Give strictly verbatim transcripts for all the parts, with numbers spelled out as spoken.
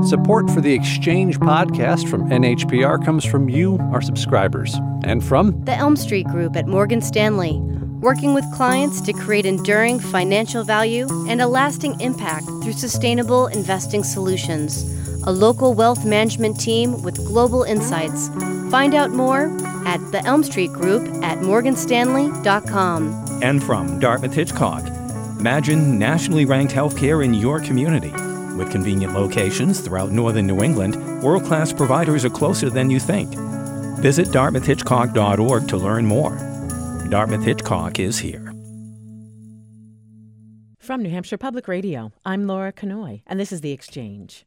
Support for the Exchange podcast from N H P R comes from you, our subscribers, and from the Elm Street Group at Morgan Stanley, working with clients to create enduring financial value and a lasting impact through sustainable investing solutions. A local wealth management team with global insights. Find out more at the Elm Street Group at morgan stanley dot com. And from Dartmouth Hitchcock, imagine nationally ranked healthcare in your community. With convenient locations throughout northern New England, world-class providers are closer than you think. Visit dartmouth hitchcock dot org to learn more. Dartmouth Hitchcock is here. From New Hampshire Public Radio, I'm Laura Kanoy, and this is The Exchange.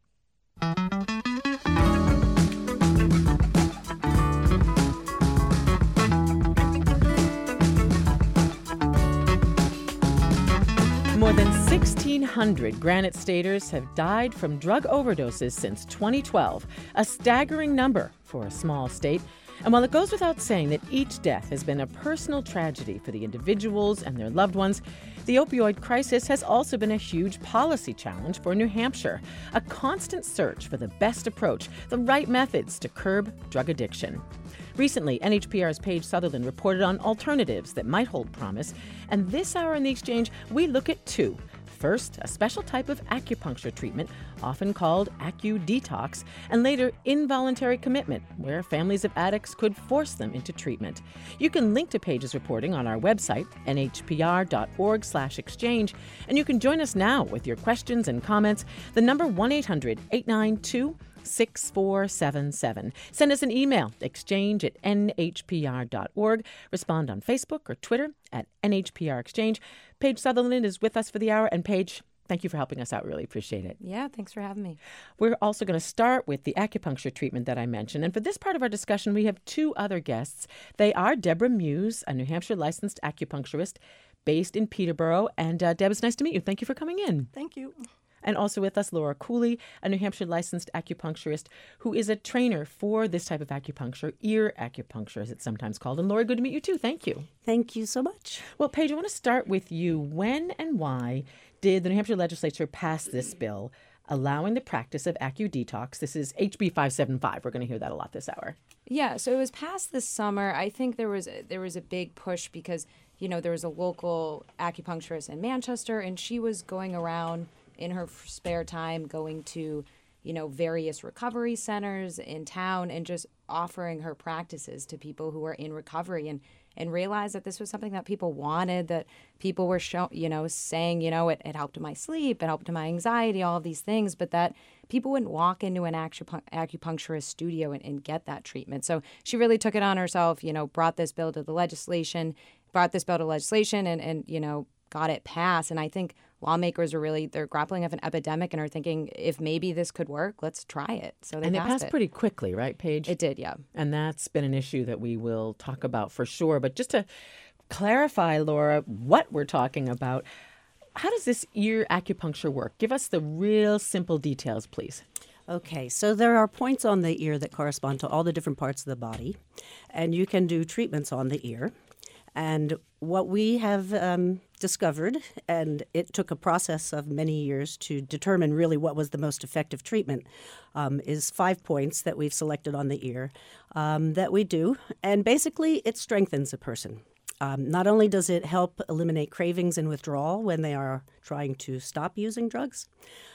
More than sixteen hundred Granite Staters have died from drug overdoses since twenty twelve, a staggering number for a small state. And while it goes without saying that each death has been a personal tragedy for the individuals and their loved ones, the opioid crisis has also been a huge policy challenge for New Hampshire, a constant search for the best approach, the right methods to curb drug addiction. Recently, N H P R's Paige Sutherland reported on alternatives that might hold promise, and this hour in The Exchange, we look at two. First, a special type of acupuncture treatment, often called AcuDetox, and later involuntary commitment, where families of addicts could force them into treatment. You can link to Paige's reporting on our website, n h p r dot org slash exchange, and you can join us now with your questions and comments. The number one eight hundred eight nine two six four seven seven. Send us an email, exchange at n h p r dot org. Respond on Facebook or Twitter at N H P R Exchange. Paige Sutherland is with us for the hour. And Paige, thank you for helping us out. Really appreciate it. Yeah, thanks for having me. We're also going to start with the acupuncture treatment that I mentioned. And for this part of our discussion, we have two other guests. They are Deborah Muse, a New Hampshire licensed acupuncturist based in Peterborough. And uh, Deb, it's nice to meet you. Thank you for coming in. Thank you. And also with us, Laura Cooley, a New Hampshire licensed acupuncturist who is a trainer for this type of acupuncture, ear acupuncture, as it's sometimes called. And Laura, good to meet you too. Thank you. Thank you so much. Well, Paige, I want to start with you. When and why did the New Hampshire legislature pass this bill allowing the practice of AcuDetox? This is H B five seventy-five. We're going to hear that a lot this hour. Yeah, so it was passed this summer. I think there was there was a big push because, you know, there was a local acupuncturist in Manchester, and she was going around in her spare time going to, you know, various recovery centers in town and just offering her practices to people who are in recovery, and and realized that this was something that people wanted, that people were show, you know, saying, you know, it, it helped my sleep, it helped my anxiety, all of these things, but that people wouldn't walk into an acupun- acupuncturist studio and, and get that treatment. So she really took it on herself, you know, brought this bill to the legislation, brought this bill to legislation and, and, you know, got it passed. And I think lawmakers are really, they're grappling with an epidemic and are thinking, if maybe this could work, let's try it. So they and passed it passed it. pretty quickly, right, Paige? It did, yeah. And that's been an issue that we will talk about for sure. But just to clarify, Laura, what we're talking about, how does this ear acupuncture work? Give us the real simple details, please. Okay, so there are points on the ear that correspond to all the different parts of the body, and you can do treatments on the ear. And what we have um, discovered, and it took a process of many years to determine really what was the most effective treatment, um, is five points that we've selected on the ear um, that we do. And basically, it strengthens a person. Um, not only does it help eliminate cravings and withdrawal when they are trying to stop using drugs,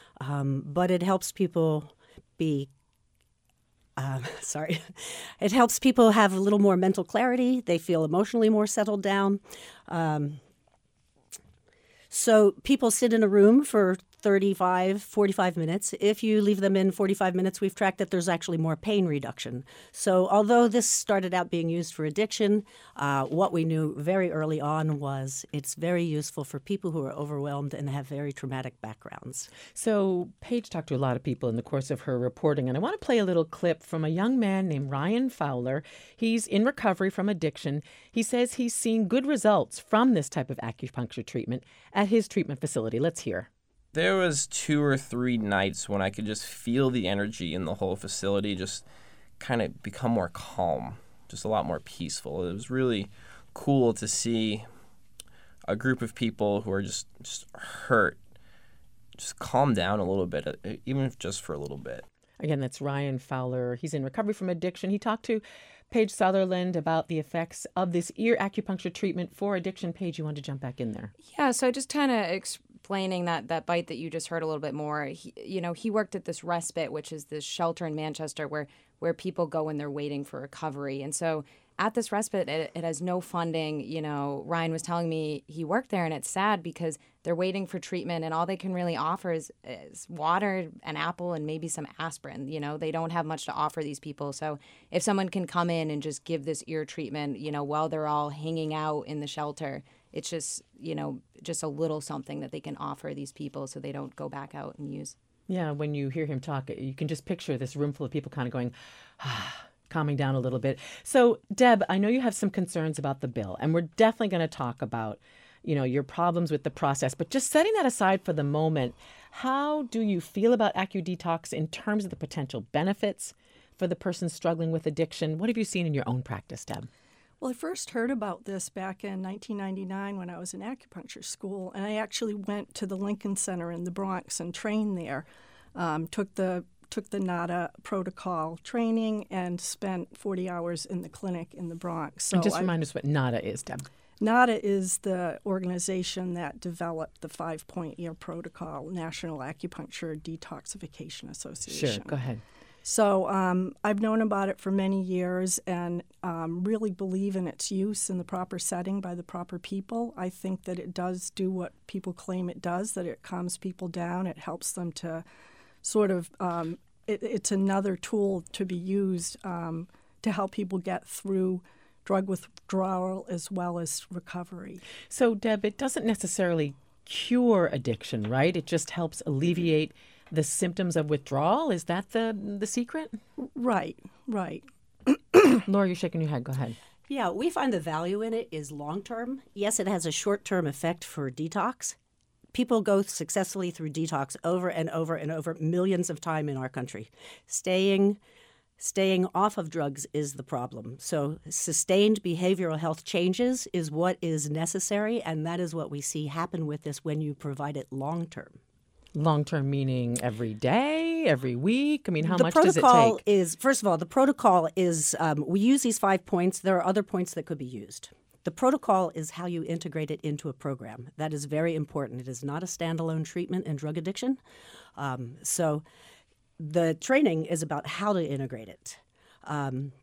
um, but it helps people be Uh, sorry. It helps people have a little more mental clarity. They feel emotionally more settled down. Um, so people sit in a room for thirty-five, forty-five minutes. If you leave them in forty-five minutes, we've tracked that there's actually more pain reduction. So although this started out being used for addiction, uh, what we knew very early on was it's very useful for people who are overwhelmed and have very traumatic backgrounds. So Paige talked to a lot of people in the course of her reporting, and I want to play a little clip from a young man named Ryan Fowler. He's in recovery from addiction. He says he's seen good results from this type of acupuncture treatment at his treatment facility. Let's hear. There was two or three nights when I could just feel the energy in the whole facility just kind of become more calm, just a lot more peaceful. It was really cool to see a group of people who are just, just hurt just calm down a little bit, uh, even if just for a little bit. Again, that's Ryan Fowler. He's in recovery from addiction. He talked to Paige Sutherland about the effects of this ear acupuncture treatment for addiction. Paige, you want to jump back in there? Yeah, so just kind of explaining that that bite that you just heard a little bit more. He, you know, he worked at this respite, which is this shelter in Manchester where where people go when they're waiting for recovery. And so at this respite, it, it has no funding. You know, Ryan was telling me he worked there, and it's sad because they're waiting for treatment, and all they can really offer is, is water, an apple, and maybe some aspirin. You know, they don't have much to offer these people. So if someone can come in and just give this ear treatment, you know, while they're all hanging out in the shelter, it's just, you know, just a little something that they can offer these people so they don't go back out and use. Yeah, when you hear him talk, you can just picture this room full of people kind of going, ah, calming down a little bit. So, Deb, I know you have some concerns about the bill, and we're definitely going to talk about, you know, your problems with the process. But just setting that aside for the moment, how do you feel about AccuDetox in terms of the potential benefits for the person struggling with addiction? What have you seen in your own practice, Deb? Well, I first heard about this back in nineteen ninety-nine when I was in acupuncture school, and I actually went to the Lincoln Center in the Bronx and trained there. Um, took the took the NADA protocol training and spent forty hours in the clinic in the Bronx. So and just I, remind us what NADA is, Deb. NADA is the organization that developed the five-point ear protocol, National Acupuncture Detoxification Association. Sure, go ahead. So um, I've known about it for many years and um, really believe in its use in the proper setting by the proper people. I think that it does do what people claim it does, that it calms people down. It helps them to sort of, um, it, it's another tool to be used um, to help people get through drug withdrawal as well as recovery. So, Deb, it doesn't necessarily cure addiction, right? It just helps alleviate the symptoms of withdrawal. Is that the the secret? Right, right. Laura, you're shaking your head. Go ahead. Yeah, we find the value in it is long-term. Yes, it has a short-term effect for detox. People go successfully through detox over and over and over millions of times in our country. Staying staying off of drugs is the problem. So sustained behavioral health changes is what is necessary, and that is what we see happen with this when you provide it long-term. Long-term meaning every day, every week? I mean, how the much does it protocol take? is, first of all, the protocol is, um, we use these five points. There are other points that could be used. The protocol is how you integrate it into a program. That is very important. It is not a standalone treatment in drug addiction. Um, so the training is about how to integrate it. Um,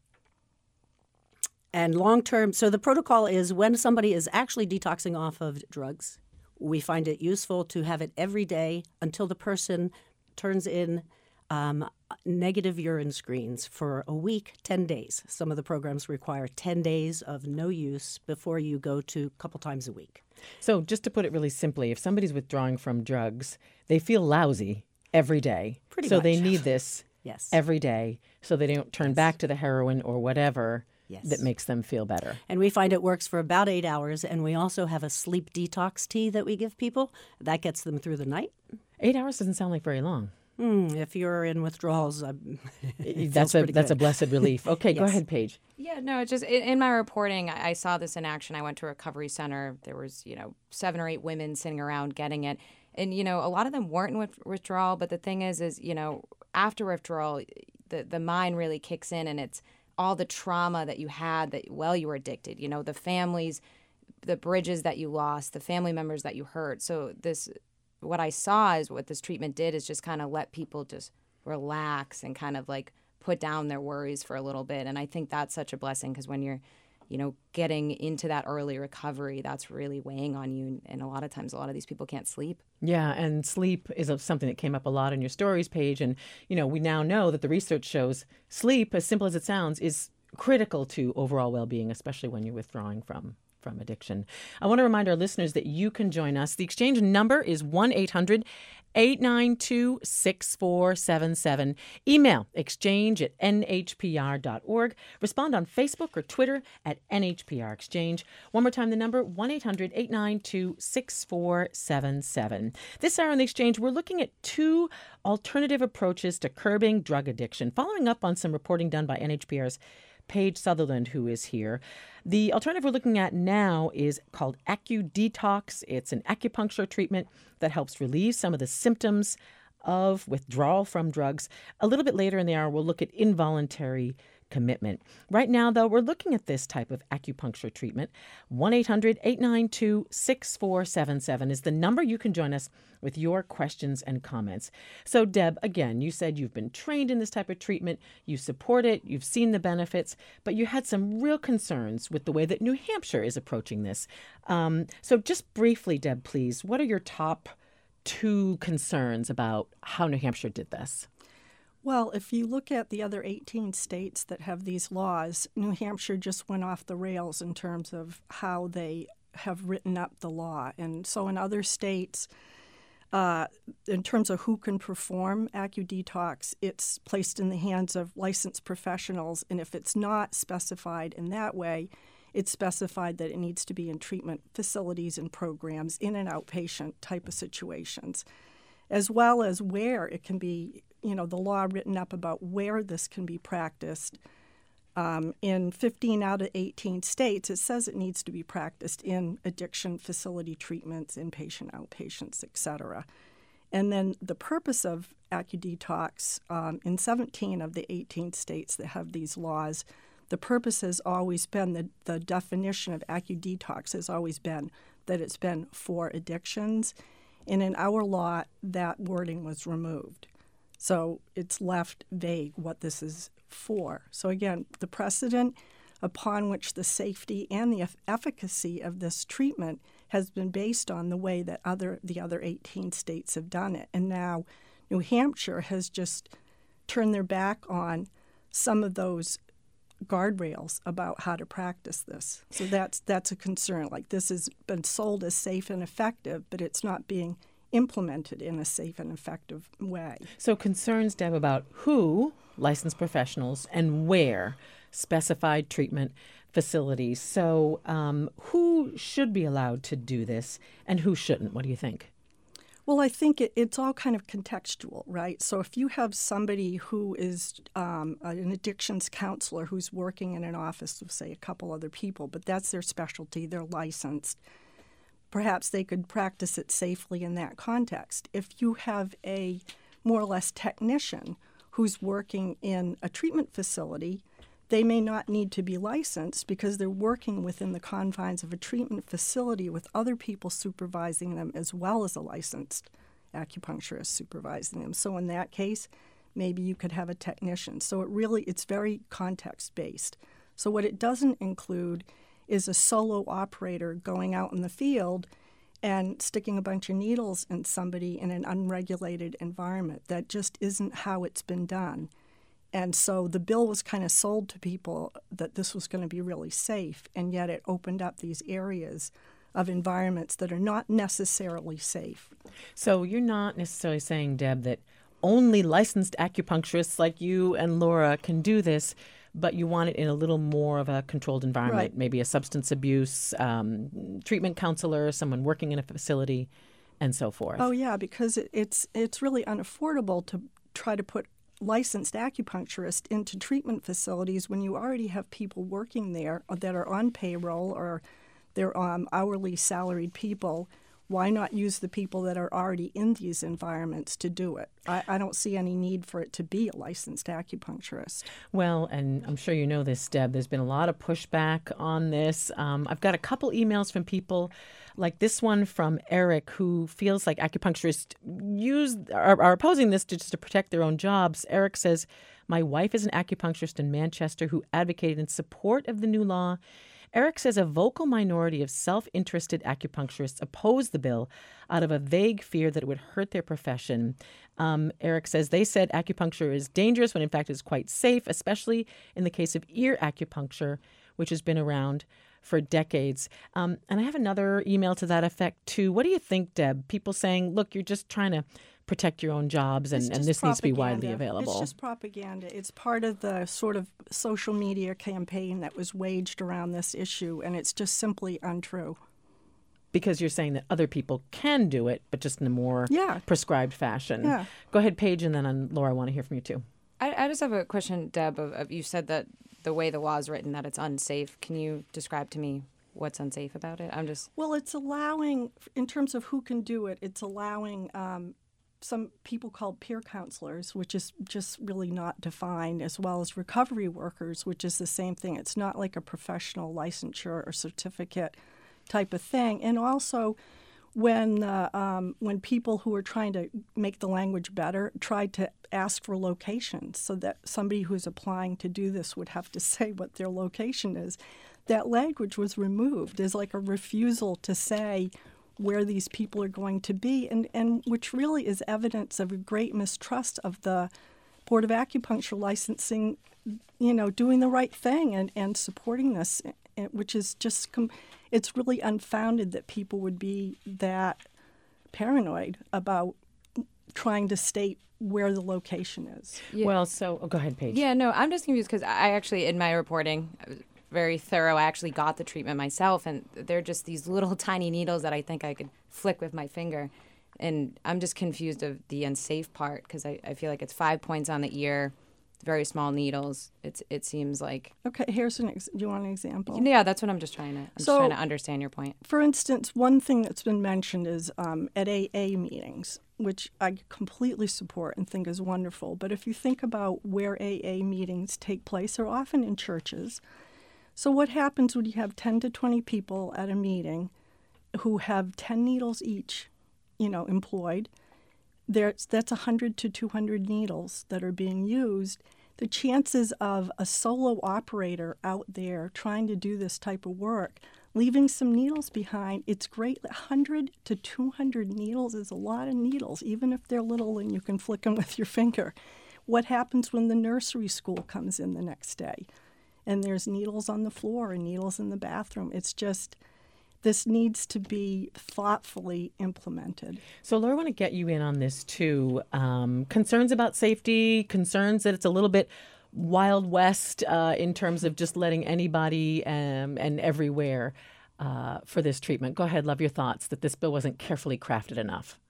and long-term, so the protocol is when somebody is actually detoxing off of drugs, we find it useful to have it every day until the person turns in um, negative urine screens for a week, ten days. Some of the programs require ten days of no use before you go to a couple times a week. So just to put it really simply, if somebody's withdrawing from drugs, they feel lousy every day. Pretty so much. they need this Yes. every day so they don't turn Yes. back to the heroin or whatever Yes. that makes them feel better. And we find it works for about eight hours. And we also have a sleep detox tea that we give people. That gets them through the night. Eight hours doesn't sound like very long. Mm, if you're in withdrawals, um, it That's feels a pretty that's a good. blessed relief. Okay, go Yes. ahead, Paige. Yeah, no, it just in, in my reporting, I, I saw this in action. I went to a recovery center. There was, you know, seven or eight women sitting around getting it. And, you know, a lot of them weren't in with, withdrawal. But the thing is, is, you know, after withdrawal, the, the mind really kicks in, and it's all the trauma that you had that while you were addicted, you know, the families, the bridges that you lost, the family members that you hurt. So this, what I saw is what this treatment did is just kind of let people just relax and kind of like put down their worries for a little bit. And I think that's such a blessing because when you're, you know, getting into that early recovery, that's really weighing on you. And a lot of times, a lot of these people can't sleep. Yeah, and sleep is a- something that came up a lot in your stories page. And, you know, we now know that the research shows sleep, as simple as it sounds, is critical to overall well-being, especially when you're withdrawing from from addiction. I want to remind our listeners that you can join us. The exchange number is one eight hundred eight nine two six four seven seven. Email exchange at n h p r dot org. Respond on Facebook or Twitter at N H P R Exchange. One more time, the number one eight hundred eight nine two six four seven seven. This hour on the exchange, we're looking at two alternative approaches to curbing drug addiction, following up on some reporting done by N H P R's Paige Sutherland, who is here. The alternative we're looking at now is called AccuDetox. It's an acupuncture treatment that helps relieve some of the symptoms of withdrawal from drugs. A little bit later in the hour, we'll look at involuntary commitment. Right now, though, we're looking at this type of acupuncture treatment. one eight hundred eight nine two six four seven seven is the number you can join us with your questions and comments. So, Deb, again, you said you've been trained in this type of treatment, you support it, you've seen the benefits, but you had some real concerns with the way that New Hampshire is approaching this. Um, so just briefly, Deb, please, what are your top two concerns about how New Hampshire did this? Well, if you look at the other eighteen states that have these laws, New Hampshire just went off the rails in terms of how they have written up the law. And so in other states, uh, in terms of who can perform AccuDetox, it's placed in the hands of licensed professionals. And if it's not specified in that way, it's specified that it needs to be in treatment facilities and programs in an outpatient type of situations, as well as where it can be, you know, the law written up about where this can be practiced. Um, in fifteen out of eighteen states, it says it needs to be practiced in addiction facility treatments, inpatient, outpatients, et cetera. And then the purpose of AccuDetox um, in seventeen of the eighteen states that have these laws, the purpose has always been, the, the definition of AccuDetox has always been that it's been for addictions. And in our law, that wording was removed. So it's left vague what this is for. So again, the precedent upon which the safety and the efficacy of this treatment has been based on the way that other the other eighteen states have done it. And now New Hampshire has just turned their back on some of those guardrails about how to practice this. So that's that's a concern. Like, this has been sold as safe and effective, but it's not being implemented in a safe and effective way. So concerns, Deb, about who, licensed professionals, and where, specified treatment facilities. So um, who should be allowed to do this and who shouldn't? What do you think? Well, I think it, it's all kind of contextual, right? So if you have somebody who is um, an addictions counselor who's working in an office with, say, a couple other people, but that's their specialty, they're licensed, perhaps they could practice it safely in that context. If you have a more or less technician who's working in a treatment facility, they may not need to be licensed because they're working within the confines of a treatment facility with other people supervising them as well as a licensed acupuncturist supervising them. So in that case, maybe you could have a technician. So it really, it's very context-based. So what it doesn't include is a solo operator going out in the field and sticking a bunch of needles in somebody in an unregulated environment. That just isn't how it's been done. And so the bill was kind of sold to people that this was going to be really safe, and yet it opened up these areas of environments that are not necessarily safe. So you're not necessarily saying, Deb, that only licensed acupuncturists like you and Laura can do this, but you want it in a little more of a controlled environment, Right. Maybe a substance abuse um, treatment counselor, someone working in a facility, and so forth. Oh, yeah, because it, it's it's really unaffordable to try to put licensed acupuncturists into treatment facilities when you already have people working there that are on payroll or they're um, hourly salaried people. Why not use the people that are already in these environments to do it? I, I don't see any need for it to be a licensed acupuncturist. Well, and I'm sure you know this, Deb, there's been a lot of pushback on this. Um, I've got a couple emails from people like this one from Eric, who feels like acupuncturists use are, are opposing this to, just to protect their own jobs. Eric says, my wife is an acupuncturist in Manchester who advocated in support of the new law. Eric says a vocal minority of self-interested acupuncturists oppose the bill out of a vague fear that it would hurt their profession. Um, Eric says they said acupuncture is dangerous when in fact it's quite safe, especially in the case of ear acupuncture, which has been around for decades. Um, and I have another email to that effect too. What do you think, Deb? People saying, look, you're just trying to protect your own jobs, and, and this propaganda. needs to be widely available. It's just propaganda. It's part of the sort of social media campaign that was waged around this issue, and it's just simply untrue. Because you're saying that other people can do it, but just in a more yeah. prescribed fashion. Yeah. Go ahead, Paige, and then on Laura, I want to hear from you too. I, I just have a question, Deb. Of, of you said that the way the law is written that it's unsafe. Can you describe to me what's unsafe about it? I'm just Well, it's allowing, in terms of who can do it, it's allowing um, some people called peer counselors, which is just really not defined, as well as recovery workers, which is the same thing. It's not like a professional licensure or certificate type of thing. And also, when uh, um, when people who are trying to make the language better tried to ask for locations so that somebody who's applying to do this would have to say what their location is, that language was removed as like a refusal to say where these people are going to be, and, and which really is evidence of a great mistrust of the Board of Acupuncture licensing, you know, doing the right thing and, and supporting this, which is just, com- it's really unfounded that people would be that paranoid about trying to state where the location is. Yeah. Well, so oh, go ahead, Paige. Yeah, no, I'm just confused because I actually, in my reporting, I was very thorough. I actually got the treatment myself, and they're just these little tiny needles that I think I could flick with my finger. And I'm just confused of the unsafe part because I, I feel like it's five points on the ear, very small needles. It's It seems like... Okay, here's an ex- do you want an example? Yeah, that's what I'm just trying to... I'm So- just trying to understand your point. For instance, one thing that's been mentioned is um, at A A meetings, which I completely support and think is wonderful. But if you think about where A A meetings take place, they're often in churches. So what happens when you have ten to twenty people at a meeting who have ten needles each, you know, employed? There's, that's one hundred to two hundred needles that are being used. The chances of a solo operator out there trying to do this type of work, leaving some needles behind, it's great. one hundred to two hundred needles is a lot of needles, even if they're little and you can flick them with your finger. What happens when the nursery school comes in the next day? And there's needles on the floor and needles in the bathroom. It's just... this needs to be thoughtfully implemented. So, Laura, I want to get you in on this, too. Um, concerns about safety, concerns that it's a little bit Wild West uh, in terms of just letting anybody um, and everywhere uh, for this treatment. Go ahead, love your thoughts, that this bill wasn't carefully crafted enough.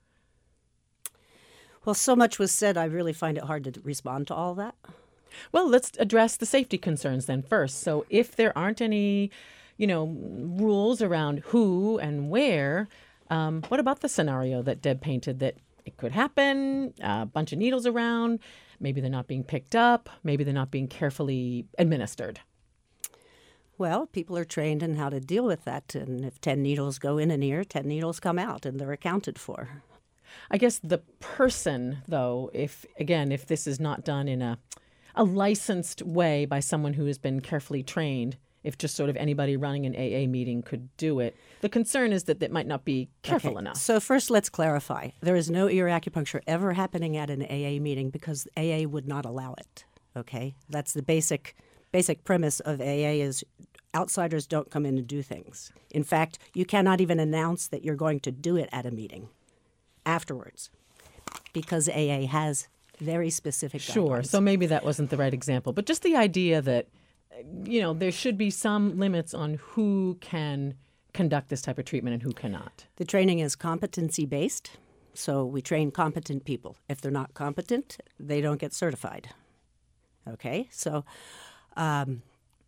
Well, so much was said, I really find it hard to respond to all that. Well, let's address the safety concerns then first. So if there aren't any, you know, rules around who and where, um, what about the scenario that Deb painted that it could happen, a bunch of needles around, maybe they're not being picked up, maybe they're not being carefully administered? Well, people are trained in how to deal with that. And if ten needles go in an ear, ten needles come out, and they're accounted for. I guess the person, though, if, again, if this is not done in a, a licensed way by someone who has been carefully trained, if just sort of anybody running an A A meeting could do it, the concern is that it might not be careful Okay. enough. So first, let's clarify. There is no ear acupuncture ever happening at an A A meeting because A A would not allow it. Okay? That's the basic basic premise of A A is outsiders don't come in and do things. In fact, you cannot even announce that you're going to do it at a meeting afterwards because A A has very specific Sure. guidelines. So maybe that wasn't the right example. But just the idea that, you know, there should be some limits on who can conduct this type of treatment and who cannot. The training is competency-based, so we train competent people. If they're not competent, they don't get certified. Okay? So um,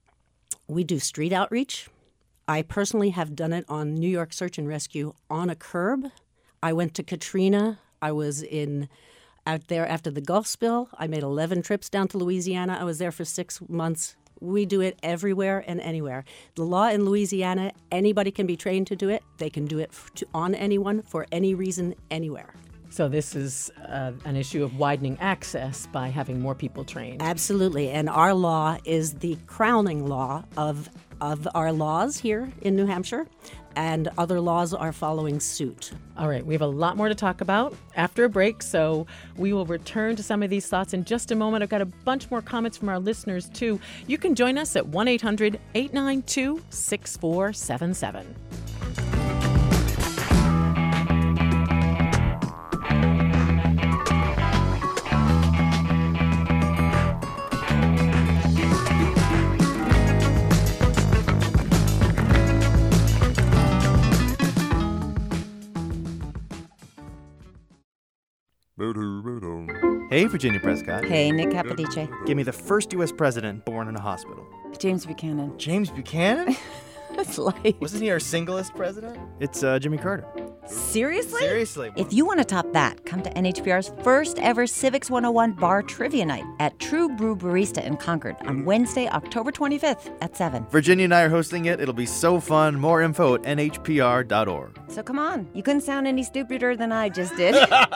we do street outreach. I personally have done it on New York Search and Rescue on a curb. I went to Katrina. I was in out there after the Gulf spill. I made eleven trips down to Louisiana. I was there for six months. We do it everywhere and anywhere. The law in Louisiana, anybody can be trained to do it. They can do it f- to, on anyone for any reason, anywhere. So this is uh, an issue of widening access by having more people trained. Absolutely. And our law is the crowning law of of our laws here in New Hampshire, and other laws are following suit. All right, we have a lot more to talk about after a break, so we will return to some of these thoughts in just a moment. I've got a bunch more comments from our listeners, too. You can join us at one eight hundred eight nine two six four seven seven. Hey, Virginia Prescott. Hey, Nick Capodice. Give me the first U S president born in a hospital. James Buchanan. James Buchanan? That's light. Wasn't he our singlest president? It's uh, Jimmy Carter. Seriously? Seriously. If you want to top that, come to N H P R's first ever Civics one oh one Bar Trivia Night at True Brew Barista in Concord on Wednesday, October twenty-fifth at seven. Virginia and I are hosting it. It'll be so fun. More info at N H P R dot org. So come on. You couldn't sound any stupider than I just did.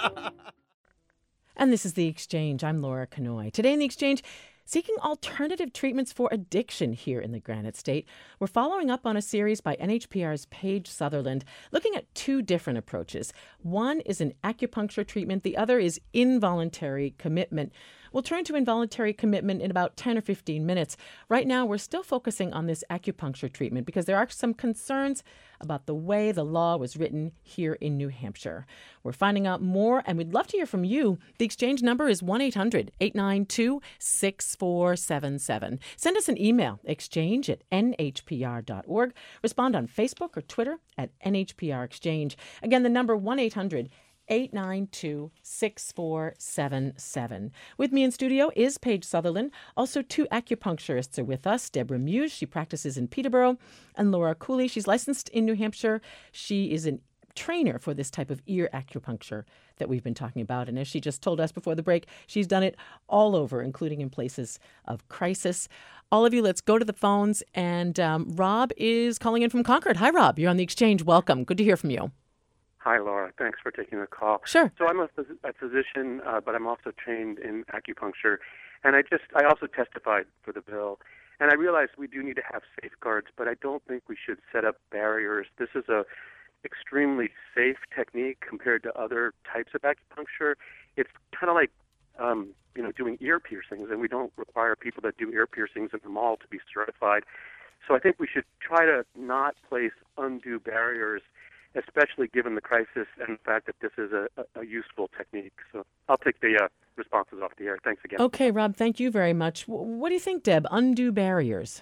And this is The Exchange. I'm Laura Kanoy. Today in The Exchange, seeking alternative treatments for addiction here in the Granite State. We're following up on a series by N H P R's Paige Sutherland, looking at two different approaches. One is an acupuncture treatment. The other is involuntary commitment. We'll turn to involuntary commitment in about ten or fifteen minutes. Right now, we're still focusing on this acupuncture treatment because there are some concerns about the way the law was written here in New Hampshire. We're finding out more, and we'd love to hear from you. The Exchange number is one eight hundred eight nine two six four seven seven. Send us an email, exchange at N H P R dot org. Respond on Facebook or Twitter at N H P R Exchange. Again, the number one eight hundred eight nine two six four seven seven. With me in studio is Paige Sutherland. Also, two acupuncturists are with us. Deborah Muse, she practices in Peterborough, and Laura Cooley, she's licensed in New Hampshire. She is a trainer for this type of ear acupuncture that we've been talking about. And as she just told us before the break, she's done it all over, including in places of crisis. All of you, let's go to the phones. And um, Rob is calling in from Concord. Hi, Rob. You're on The Exchange. Welcome. Good to hear from you. Hi, Laura. Thanks for taking the call. Sure. So I'm a, phys- a physician, uh, but I'm also trained in acupuncture, and I just I also testified for the bill. And I realize we do need to have safeguards, but I don't think we should set up barriers. This is a extremely safe technique compared to other types of acupuncture. It's kind of like um, you know doing ear piercings, and we don't require people that do ear piercings in the mall to be certified. So I think we should try to not place undue barriers, especially given the crisis and the fact that this is a, a, a useful technique. So I'll take the uh, responses off the air. Thanks again. Okay, Rob, thank you very much. W- what do you think, Deb? Undue barriers?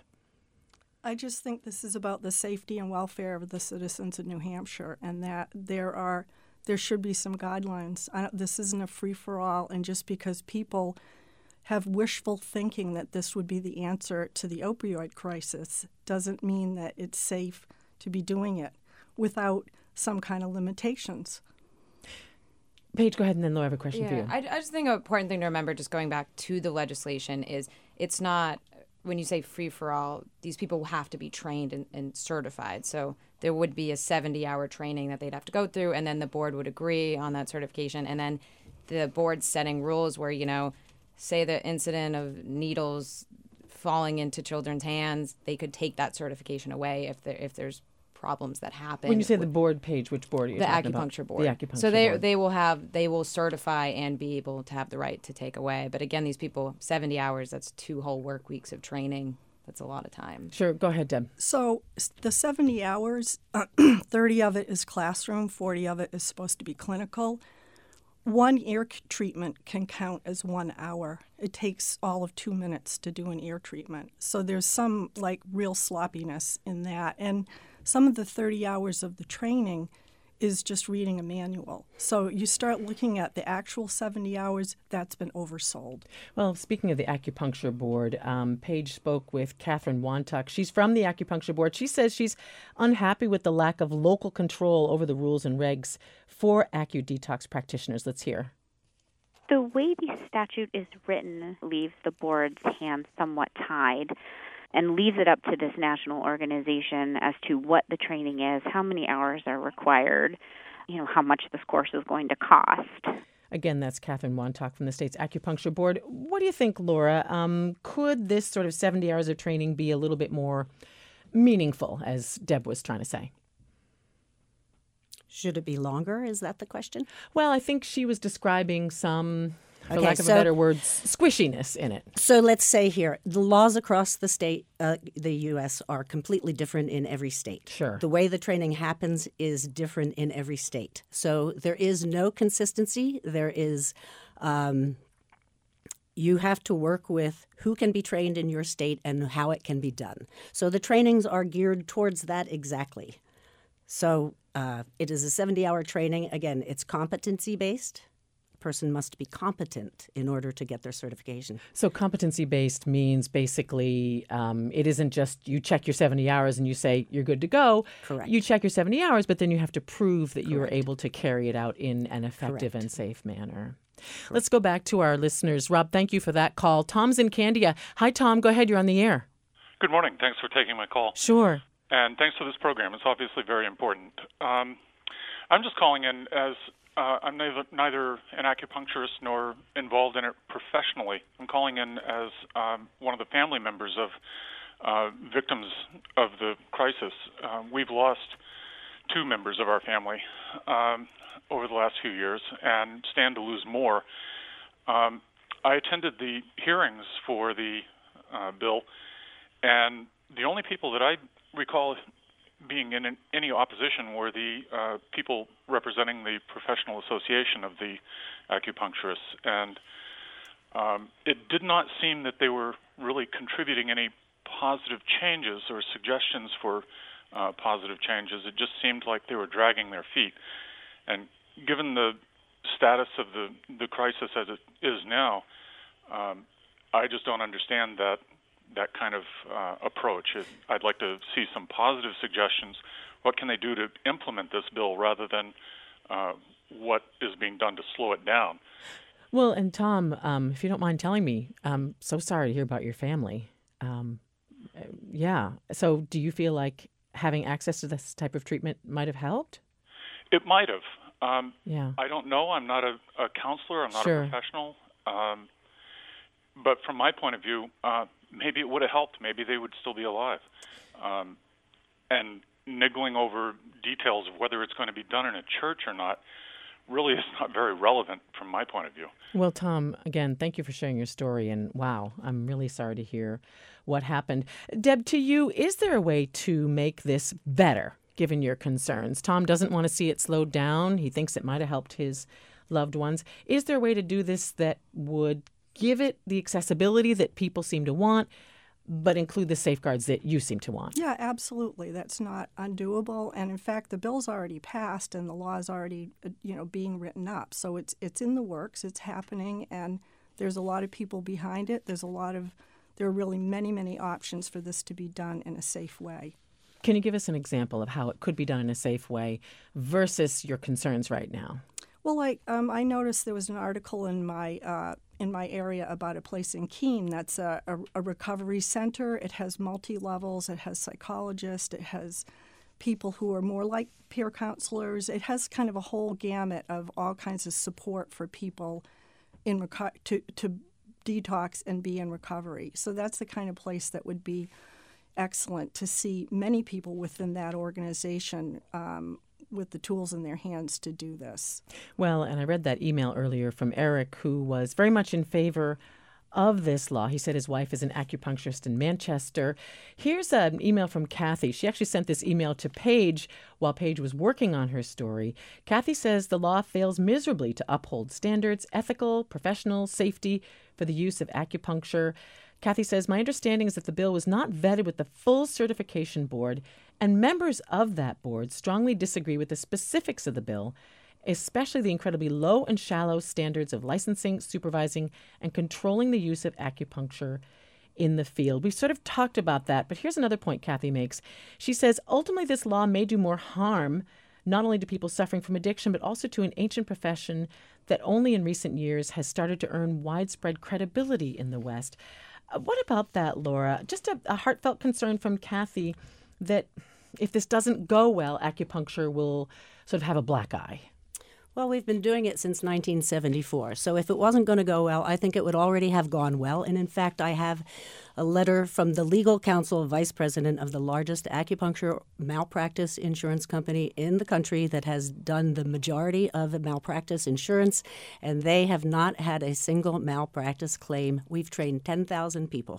I just think this is about the safety and welfare of the citizens of New Hampshire, and that there are there should be some guidelines. I don't, this isn't a free-for-all, and just because people have wishful thinking that this would be the answer to the opioid crisis doesn't mean that it's safe to be doing it without some kind of limitations. Paige, go ahead, and then Laura, I have a question yeah, for you. I, I just think an important thing to remember, just going back to the legislation, is it's not, when you say free-for-all, these people have to be trained and, and certified. So there would be a seventy-hour training that they'd have to go through, and then the board would agree on that certification. And then the board's setting rules where, you know, say the incident of needles falling into children's hands, they could take that certification away if there if there's problems that happen. When you say the board, Page, which board are you the talking acupuncture about? board. The acupuncture so they board. they will have they will certify and be able to have the right to take away. But again, these people, seventy hours, that's two whole work weeks of training. That's a lot of time. Sure, go ahead, Deb. So the seventy hours, uh, thirty of it is classroom, forty of it is supposed to be clinical. One ear c- treatment can count as one hour. It takes all of two minutes to do an ear treatment. So there's some like real sloppiness in that. And some of the thirty hours of the training is just reading a manual. So you start looking at the actual seventy hours, that's been oversold. Well, speaking of the acupuncture board, um, Paige spoke with Catherine Wantuck. She's from the acupuncture board. She says she's unhappy with the lack of local control over the rules and regs for AcuDetox practitioners. Let's hear. The way the statute is written leaves the board's hands somewhat tied and leaves it up to this national organization as to what the training is, how many hours are required, you know, how much this course is going to cost. Again, that's Catherine Wantuck from the state's acupuncture board. What do you think, Laura? Um, could this sort of seventy hours of training be a little bit more meaningful, as Deb was trying to say? Should it be longer? Is that the question? Well, I think she was describing some, for Okay, lack of so- a better word, squishiness in it. So let's say here, the laws across the state, uh, the U S, are completely different in every state. Sure. The way the training happens is different in every state. So there is no consistency. There is, um, you have to work with who can be trained in your state and how it can be done. So the trainings are geared towards that exactly. So uh, it is a seventy-hour training. Again, it's competency-based. person must be competent in order to get their certification. So competency-based means basically um, it isn't just you check your seventy hours and you say you're good to go. Correct. You check your seventy hours, but then you have to prove that you are able to carry it out in an effective Correct. and safe manner. Correct. Let's go back to our listeners. Rob, thank you for that call. Tom's in Candia. Hi, Tom. Go ahead. You're on the air. Good morning. Thanks for taking my call. Sure. And thanks for this program. It's obviously very important. Um, I'm just calling in as uh, I'm neither, neither an acupuncturist nor involved in it professionally. I'm calling in as um, one of the family members of uh, victims of the crisis. Uh, we've lost two members of our family um, over the last few years and stand to lose more. Um, I attended the hearings for the uh, bill, and the only people that I recall being in any opposition were the uh, people representing the professional association of the acupuncturists, and um, it did not seem that they were really contributing any positive changes or suggestions for uh, positive changes. It just seemed like they were dragging their feet, and given the status of the, the crisis as it is now, um, I just don't understand that that kind of uh, approach. I'd like to see some positive suggestions. What can they do to implement this bill rather than uh, what is being done to slow it down? Well, and Tom, um, if you don't mind telling me, I'm so sorry to hear about your family. Um, yeah. So do you feel like having access to this type of treatment might have helped? It might have. Um, yeah. I don't know. I'm not a, a counselor. I'm not sure. a professional. Um, but from my point of view, uh, maybe it would have helped. Maybe they would still be alive. Um, and niggling over details of whether it's going to be done in a church or not really is not very relevant from my point of view. Well, Tom, again, thank you for sharing your story. And wow, I'm really sorry to hear what happened. Deb, to you, is there a way to make this better, given your concerns? Tom doesn't want to see it slowed down. He thinks it might have helped his loved ones. Is there a way to do this that would give it the accessibility that people seem to want, but include the safeguards that you seem to want? Yeah, absolutely. That's not undoable. And in fact, the bill's already passed and the law is already, you know, being written up. So it's it's in the works. It's happening, and there's a lot of people behind it. There's a lot of, there are really many, many options for this to be done in a safe way. Can you give us an example of how it could be done in a safe way versus your concerns right now? Well, like um, I noticed there was an article in my uh, in my area about a place in Keene that's a, a, a recovery center. It has multi-levels. It has psychologists. It has people who are more like peer counselors. It has kind of a whole gamut of all kinds of support for people in reco- to to detox and be in recovery. So that's the kind of place that would be excellent to see many people within that organization um, with the tools in their hands to do this. Well, and I read that email earlier from Eric, who was very much in favor of this law. He said his wife is an acupuncturist in Manchester. Here's an email from Kathy. She actually sent this email to Paige while Paige was working on her story. Kathy says the law fails miserably to uphold standards, ethical, professional, safety for the use of acupuncture. Kathy says, my understanding is that the bill was not vetted with the full certification board, and members of that board strongly disagree with the specifics of the bill, especially the incredibly low and shallow standards of licensing, supervising, and controlling the use of acupuncture in the field. We've sort of talked about that, but here's another point Kathy makes. She says, ultimately, this law may do more harm not only to people suffering from addiction, but also to an ancient profession that only in recent years has started to earn widespread credibility in the West. Uh, what about that, Laura? Just a, a heartfelt concern from Kathy that if this doesn't go well, acupuncture will sort of have a black eye. Well, we've been doing it since nineteen seventy-four. So if it wasn't going to go well, I think it would already have gone well. And in fact, I have a letter from the legal counsel vice president of the largest acupuncture malpractice insurance company in the country that has done the majority of malpractice insurance, and they have not had a single malpractice claim. We've trained ten thousand people.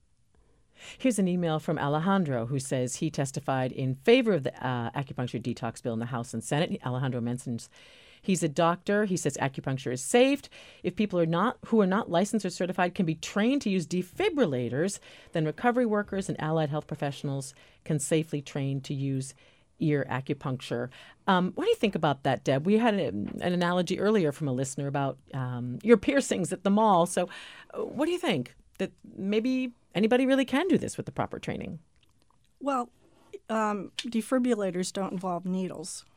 Here's an email from Alejandro, who says he testified in favor of the uh, acupuncture detox bill in the House and Senate. Alejandro mentions he's a doctor. He says acupuncture is safe. If people are not who are not licensed or certified can be trained to use defibrillators, then recovery workers and allied health professionals can safely train to use ear acupuncture. Um, what do you think about that, Deb? We had a, an analogy earlier from a listener about um, ear piercings at the mall. So uh, what do you think? That maybe anybody really can do this with the proper training? Well, um, defibrillators don't involve needles.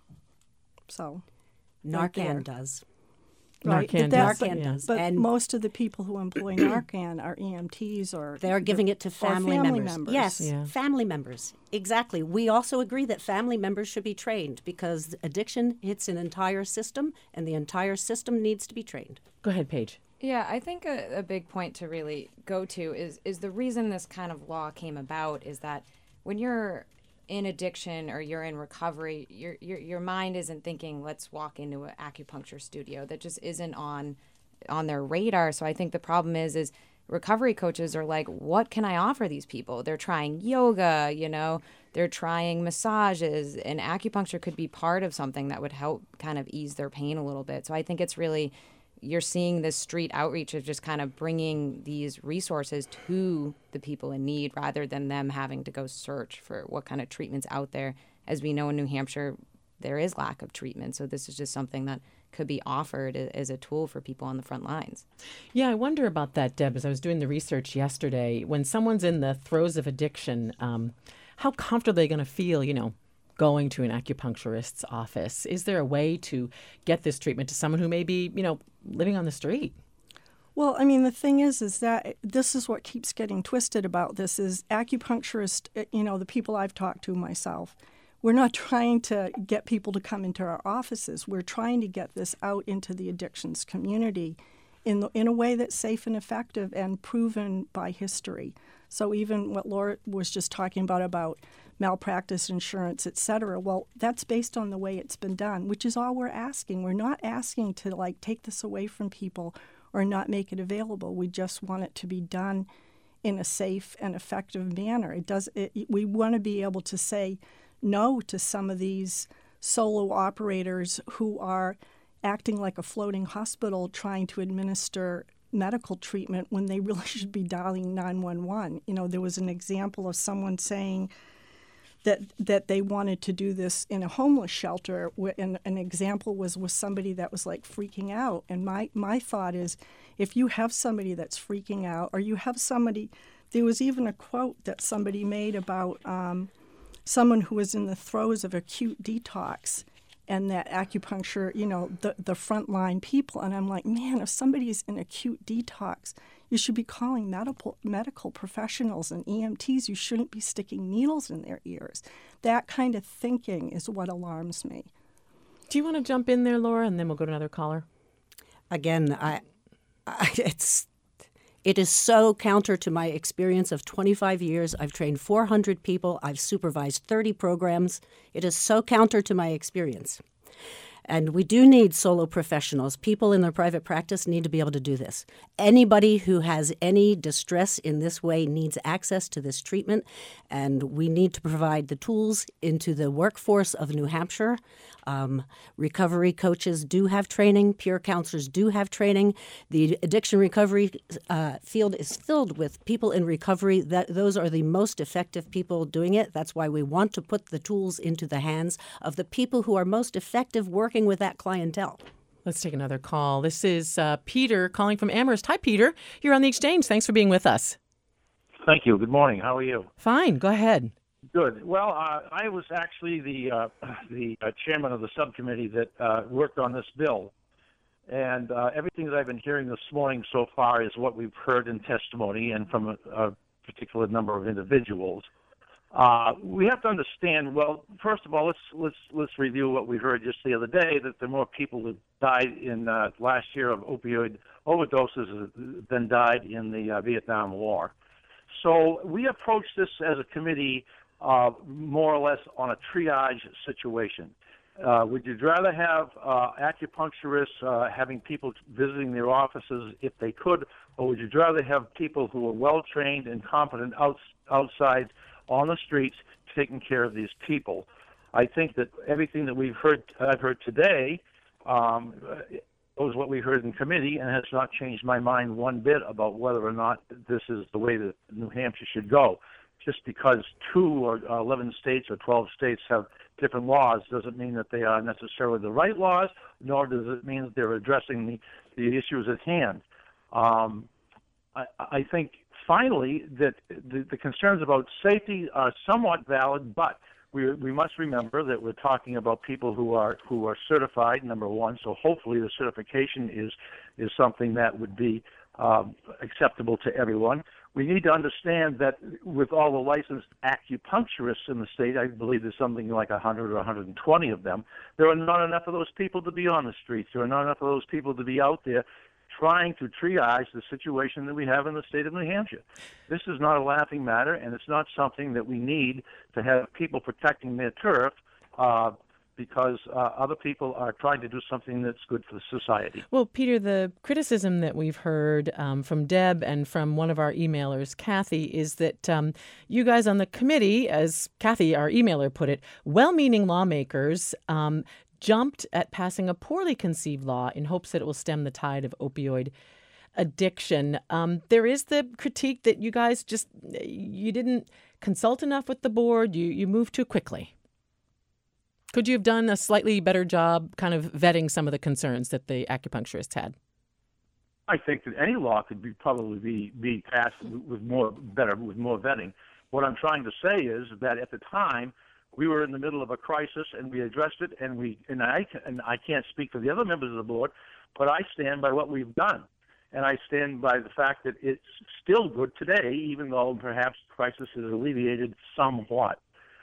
So Narcan right does. Right, Narcan but, that's, does, but, yes. but And most of the people who employ Narcan are E M Ts or they're giving it to family, family members. members. Yes, Yeah. family members. Exactly. We also agree that family members should be trained because addiction hits an entire system, and the entire system needs to be trained. Go ahead, Paige. Yeah, I think a, a big point to really go to is is the reason this kind of law came about is that when you're in addiction or you're in recovery, your your your mind isn't thinking, let's walk into an acupuncture studio. That just isn't on on their radar. So I think the problem is is recovery coaches are like, what can I offer these people? They're trying yoga, you know, they're trying massages, and acupuncture could be part of something that would help kind of ease their pain a little bit. So I think it's really, you're seeing this street outreach of just kind of bringing these resources to the people in need rather than them having to go search for what kind of treatment's out there. As we know in New Hampshire, there is lack of treatment. So this is just something that could be offered as a tool for people on the front lines. Yeah, I wonder about that, Deb. As I was doing the research yesterday, when someone's in the throes of addiction, um, how comfortable are they going to feel, you know, going to an acupuncturist's office? Is there a way to get this treatment to someone who may be, you know, living on the street? Well, I mean, the thing is, is that this is what keeps getting twisted about this is acupuncturists, you know, the people I've talked to myself, we're not trying to get people to come into our offices. We're trying to get this out into the addictions community in the, in a way that's safe and effective and proven by history. So even what Laura was just talking about, about malpractice insurance, et cetera, well, that's based on the way it's been done, which is all we're asking. We're not asking to, like, take this away from people or not make it available. We just want it to be done in a safe and effective manner. It does. It, we want to be able to say no to some of these solo operators who are acting like a floating hospital trying to administer medical treatment when they really should be dialing nine one one. You know, there was an example of someone saying that that they wanted to do this in a homeless shelter, and an example was with somebody that was like freaking out. And my, my thought is, if you have somebody that's freaking out, or you have somebody, there was even a quote that somebody made about um, someone who was in the throes of acute detox, and that acupuncture, you know, the, the frontline people. And I'm like, man, if somebody's in acute detox, you should be calling medical medical professionals and E M Ts. You shouldn't be sticking needles in their ears. That kind of thinking is what alarms me. Do you want to jump in there, Laura, and then we'll go to another caller? Again, I, I it's it is so counter to my experience of twenty-five years. I've trained four hundred people. I've supervised thirty programs. It is so counter to my experience. And we do need solo professionals. People in their private practice need to be able to do this. Anybody who has any distress in this way needs access to this treatment, and we need to provide the tools into the workforce of New Hampshire. Um, recovery coaches do have training. Peer counselors do have training. The addiction recovery uh, field is filled with people in recovery. That those are the most effective people doing it. That's why we want to put the tools into the hands of the people who are most effective working with that clientele. Let's take another call. This is uh, Peter calling from Amherst. Hi, Peter. You're on the Exchange. Thanks for being with us. Thank you. Good morning. How are you? Fine. Go ahead. Good. Well, uh, I was actually the uh, the uh, chairman of the subcommittee that uh, worked on this bill, and uh, everything that I've been hearing this morning so far is what we've heard in testimony and from a, a particular number of individuals. Uh, we have to understand. Well, first of all, let's let's let's review what we heard just the other day. That there are more people that died in uh, last year of opioid overdoses than died in the uh, Vietnam War. So we approached this as a committee uh, more or less on a triage situation. Uh, would you rather have uh, acupuncturists uh, having people visiting their offices if they could, or would you rather have people who are well-trained and competent out, outside on the streets taking care of these people? I think that everything that we've heard, I've heard today, um, was what we heard in committee, and has not changed my mind one bit about whether or not this is the way that New Hampshire should go. Just because two or eleven states or twelve states have different laws doesn't mean that they are necessarily the right laws, nor does it mean that they're addressing the, the issues at hand. Um, I, I think, finally, that the, the concerns about safety are somewhat valid, but we, we must remember that we're talking about people who are who are certified, number one, so hopefully the certification is, is something that would be um, acceptable to everyone. We need to understand that with all the licensed acupuncturists in the state, I believe there's something like one hundred or one hundred twenty of them, there are not enough of those people to be on the streets. There are not enough of those people to be out there trying to triage the situation that we have in the state of New Hampshire. This is not a laughing matter, and it's not something that we need to have people protecting their turf uh, because uh, other people are trying to do something that's good for society. Well, Peter, the criticism that we've heard um, from Deb and from one of our emailers, Kathy, is that um, you guys on the committee, as Kathy, our emailer, put it, well-meaning lawmakers um, jumped at passing a poorly conceived law in hopes that it will stem the tide of opioid addiction. Um, there is the critique that you guys just, you didn't consult enough with the board, you, you moved too quickly. Could you have done a slightly better job kind of vetting some of the concerns that the acupuncturists had? I think that any law could be probably be, be passed with more better with more vetting. What I'm trying to say is that at the time we were in the middle of a crisis and we addressed it, and we and I and I can't speak for the other members of the board, but I stand by what we've done, and I stand by the fact that it's still good today, even though perhaps the crisis has alleviated somewhat.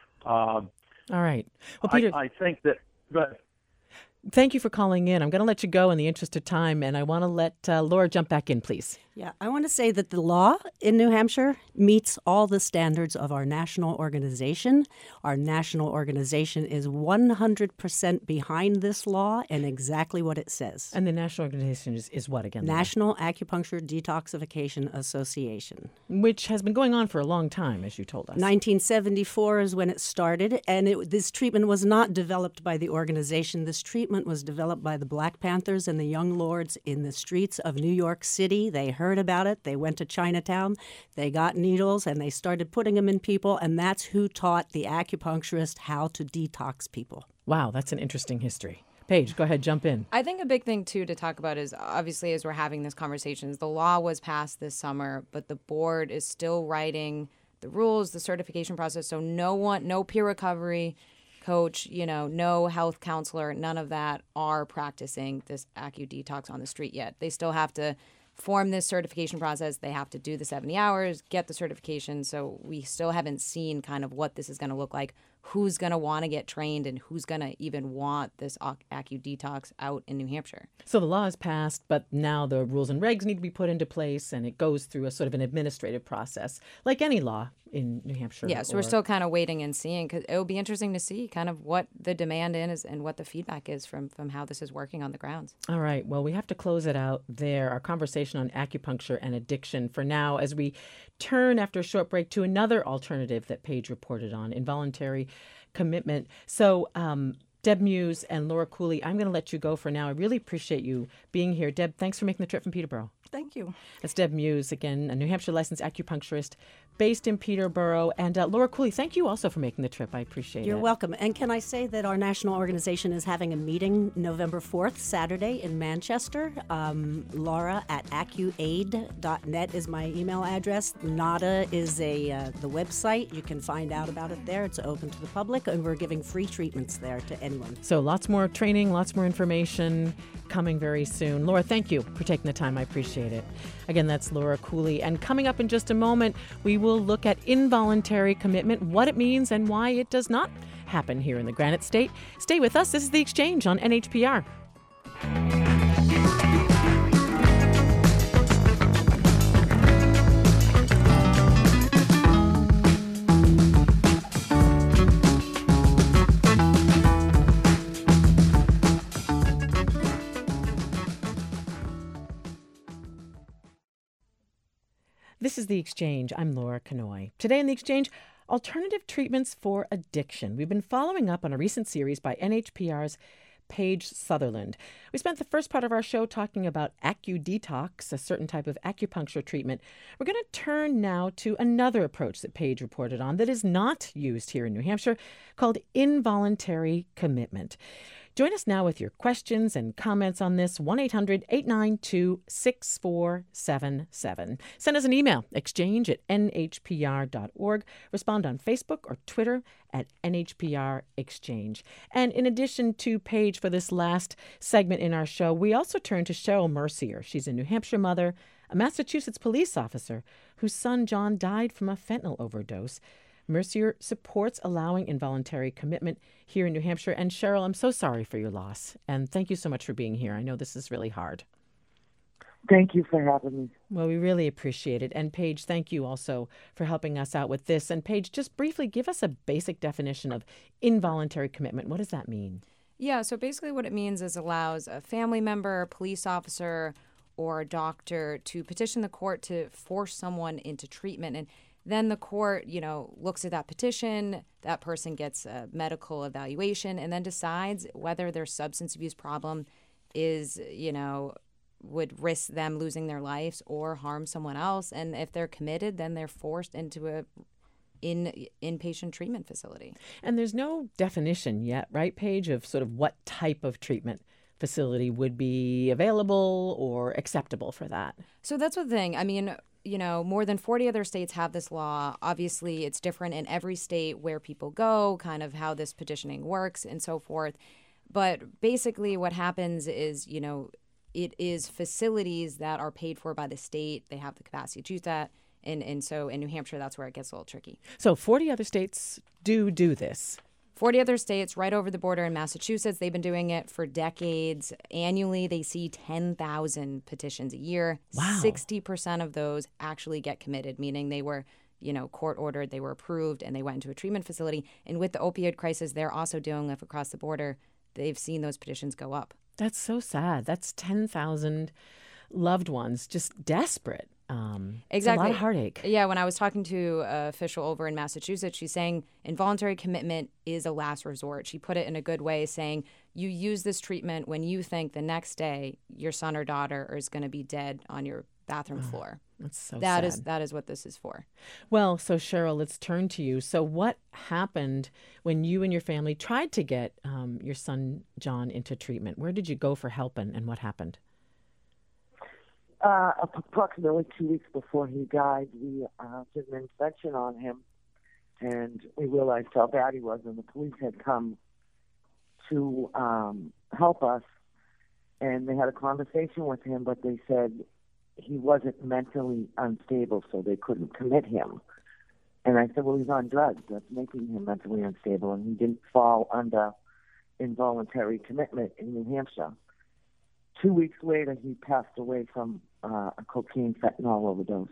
Um, All right. Well, Peter, I, I think that. Go ahead. Thank you for calling in. I'm going to let you go in the interest of time, and I want to let uh, Laura jump back in, please. Yeah, I want to say that the law in New Hampshire meets all the standards of our national organization. Our national organization is one hundred percent behind this law and exactly what it says. And the national organization is, is what again? Laura? National Acupuncture Detoxification Association. Which has been going on for a long time, as you told us. nineteen seventy-four is when it started, and it, this treatment was not developed by the organization. This treatment was developed by the Black Panthers and the Young Lords in the streets of New York City. They heard about it. They went to Chinatown. They got needles, and they started putting them in people, and that's who taught the acupuncturist how to detox people. Wow, that's an interesting history. Paige, go ahead, jump in. I think a big thing, too, to talk about is, obviously, as we're having this conversation, is the law was passed this summer, but the board is still writing the rules, the certification process, so no one, no peer recovery coach, you know, no health counselor, none of that are practicing this acu-detox on the street yet. They still have to form this certification process. They have to do the seventy hours, get the certification. So we still haven't seen kind of what this is going to look like, who's going to want to get trained, and who's going to even want this acu-detox out in New Hampshire. So the law is passed, but now the rules and regs need to be put into place, and it goes through a sort of an administrative process, like any law in New Hampshire. Yeah, so or... we're still kind of waiting and seeing, because it will be interesting to see kind of what the demand is and what the feedback is from, from how this is working on the grounds. All right, well, we have to close it out there, our conversation on acupuncture and addiction for now, as we turn after a short break to another alternative that Paige reported on, involuntary commitment. So um, Deb Muse and Laura Cooley, I'm going to let you go for now. I really appreciate you being here. Deb, thanks for making the trip from Peterborough. Thank you. That's Deb Muse, again, a New Hampshire licensed acupuncturist based in Peterborough. And uh, Laura Cooley, thank you also for making the trip. I appreciate You're it. You're welcome. And can I say that our national organization is having a meeting November fourth, Saturday in Manchester. Um, Laura at acuaid dot net is my email address. NADA is a uh, the website. You can find out about it there. It's open to the public, and we're giving free treatments there to anyone. So lots more training, lots more information coming very soon. Laura, thank you for taking the time. I appreciate it. Again, that's Laura Cooley. And coming up in just a moment, we will look at involuntary commitment, what it means and why it does not happen here in the Granite State. Stay with us. This is The Exchange on N H P R. This is The Exchange. I'm Laura Kanoy. Today in The Exchange, alternative treatments for addiction. We've been following up on a recent series by N H P R's Paige Sutherland. We spent the first part of our show talking about AccuDetox, a certain type of acupuncture treatment. We're going to turn now to another approach that Paige reported on that is not used here in New Hampshire, called involuntary commitment. Join us now with your questions and comments on this, one eight hundred eight nine two six four seven seven. Send us an email, exchange at n h p r dot org. Respond on Facebook or Twitter at N H P R Exchange. And in addition to Paige for this last segment in our show, we also turn to Cheryl Mercier. She's a New Hampshire mother, a Massachusetts police officer whose son John died from a fentanyl overdose. Mercier supports allowing involuntary commitment here in New Hampshire. And Cheryl, I'm so sorry for your loss. And thank you so much for being here. I know this is really hard. Thank you for having me. Well, we really appreciate it. And Paige, thank you also for helping us out with this. And Paige, just briefly give us a basic definition of involuntary commitment. What does that mean? Yeah, so basically what it means is allows a family member, a police officer, or a doctor to petition the court to force someone into treatment. And then the court, you know, looks at that petition, that person gets a medical evaluation, and then decides whether their substance abuse problem is, you know, would risk them losing their lives or harm someone else. And if they're committed, then they're forced into a in inpatient treatment facility. And there's no definition yet, right, Paige, of sort of what type of treatment facility would be available or acceptable for that? So that's the thing. I mean, you know, more than forty other states have this law. Obviously, it's different in every state where people go, kind of how this petitioning works and so forth. But basically what happens is, you know, it is facilities that are paid for by the state. They have the capacity to do that. And, and so in New Hampshire, that's where it gets a little tricky. So forty other states do do this. forty other states right over the border in Massachusetts. They've been doing it for decades. Annually, they see ten thousand petitions a year. Wow. sixty percent of those actually get committed, meaning they were, you know, court ordered, they were approved, and they went into a treatment facility. And with the opioid crisis they're also dealing with across the border, they've seen those petitions go up. That's so sad. That's ten thousand loved ones just desperate. Um, Exactly. It's a lot of heartache. Yeah, when I was talking to an official over in Massachusetts, she's saying involuntary commitment is a last resort. She put it in a good way, saying you use this treatment when you think the next day your son or daughter is going to be dead on your bathroom Oh, floor. That's so That sad. is that is what this is for. Well, so Cheryl, let's turn to you. So what happened when you and your family tried to get um, your son John into treatment? Where did you go for help, and, and what happened? Uh, approximately two weeks before he died, we uh, did an inspection on him, and we realized how bad he was, and the police had come to um, help us, and they had a conversation with him, but they said he wasn't mentally unstable, so they couldn't commit him. And I said, well, he's on drugs. That's making him mentally unstable, and he didn't fall under involuntary commitment in New Hampshire. Two weeks later, he passed away from uh, a cocaine fentanyl overdose.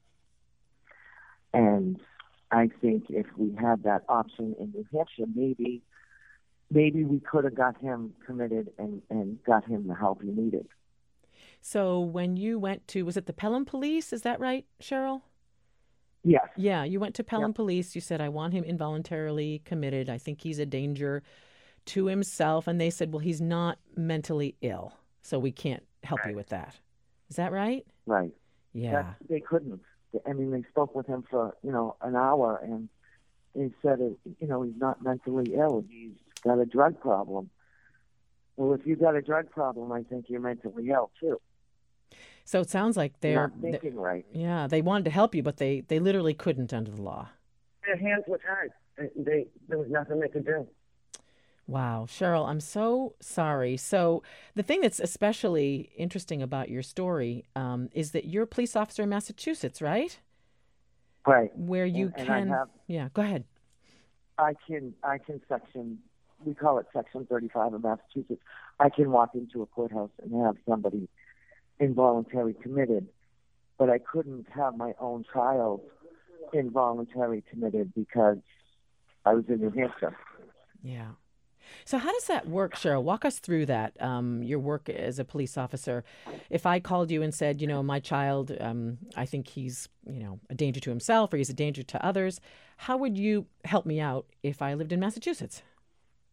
And I think if we had that option in New Hampshire, maybe maybe we could have got him committed and, and got him the help he needed. So when you went to, was it the Pelham Police? Is that right, Cheryl? Yes. Yeah, you went to Pelham Police. You said, I want him involuntarily committed. I think he's a danger to himself. And they said, well, he's not mentally ill, so we can't help you with that. Is that right? Right. Yeah. That's, they couldn't. I mean, they spoke with him for, you know, an hour, and they said, you know, he's not mentally ill. He's got a drug problem. Well, if you've got a drug problem, I think you're mentally ill, too. So it sounds like they're not thinking they- right. Yeah, they wanted to help you, but they, they literally couldn't under the law. Their hands were tied. They, there was nothing they could do. Wow. Cheryl, I'm so sorry. So the thing that's especially interesting about your story um, is that you're a police officer in Massachusetts, right? Right. Where you And- and can... I have- Yeah, go ahead. I can, I can section, we call it Section thirty-five of Massachusetts. I can walk into a courthouse and have somebody involuntary committed, but I couldn't have my own child involuntary committed because I was in New Hampshire. Yeah. So how does that work, Cheryl? Walk us through that, um, your work as a police officer. If I called you and said, you know, my child, um, I think he's, you know, a danger to himself or he's a danger to others, how would you help me out if I lived in Massachusetts?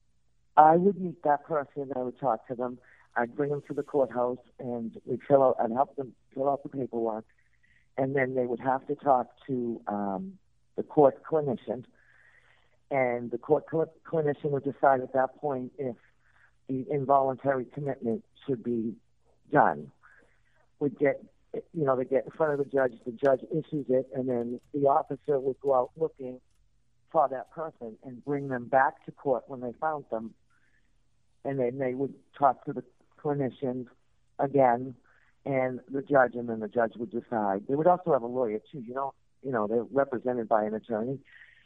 I would meet that person. I would talk to them. I'd bring them to the courthouse, and we'd fill out. I'd help them fill out the paperwork, and then they would have to talk to um, the court clinician, and the court cl- clinician would decide at that point if the involuntary commitment should be done. Would get, you know, they get in front of the judge. The judge issues it, and then the officer would go out looking for that person and bring them back to court when they found them, and then they would talk to the clinician again and the judge, and then the judge would decide. They would also have a lawyer too. You know, you know, they're represented by an attorney,